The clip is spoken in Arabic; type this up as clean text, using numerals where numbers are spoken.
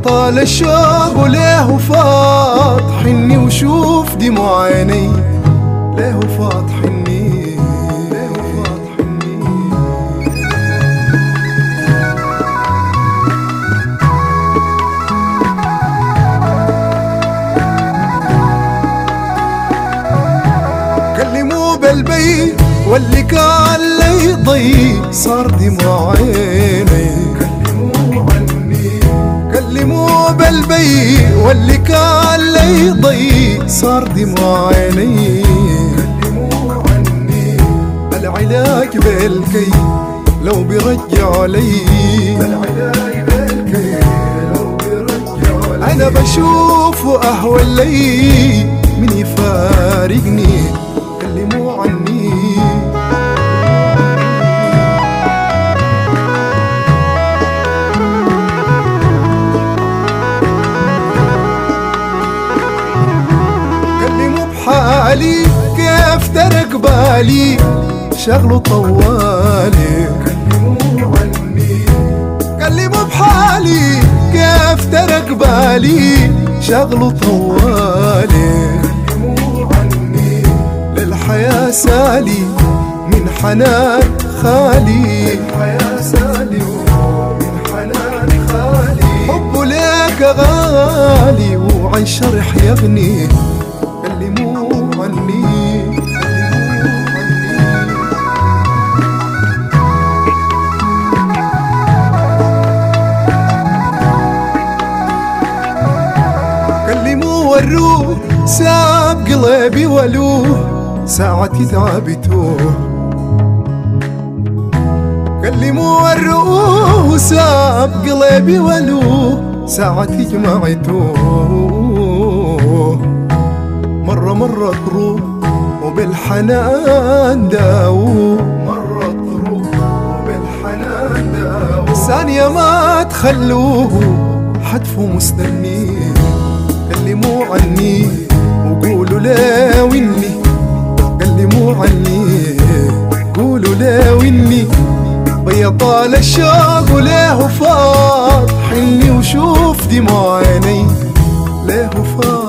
طال الشوق وليه فاض حني وشوف دموع عيني ليه فاض حني ليه فاض حني. كلموا بالبي واللي كان لي ضي صار دموع عيني. كلموا بالبي واللي كان لي ضي صار دموع عيني. كلموا عني العلاج بالكي لو بيرجع لي. العلاج بالكي لو بيرجع لي. انا بشوف واهوى لي من يفارقني. كلموا عني حالي كيف ترك بالي شغله طوالي. كلموا عني كلموا بحالي كيف ترك بالي شغله طوالي. كلموا عني للحياة سالي من حنان خالي. للحياة سالي من حنان خالي. حبه ليك غالي وعن شرح يغني. كلموا عني كلموا وروه ساب قلبي ولوه ساعة تعبته. كلموا وروه ساب قلبي ولوه ساعة جمعته. مرة تروح وبالحنان داو. مرة تروح وبالحنان داو. ثانية ما تخلوه حتفوا مستني. كلموا عني وقولوا لا وإني. كلموا عني قولوا لا وإني بيطال الشوق وليه فاض حني وشوف دموع عيني ليه فاض.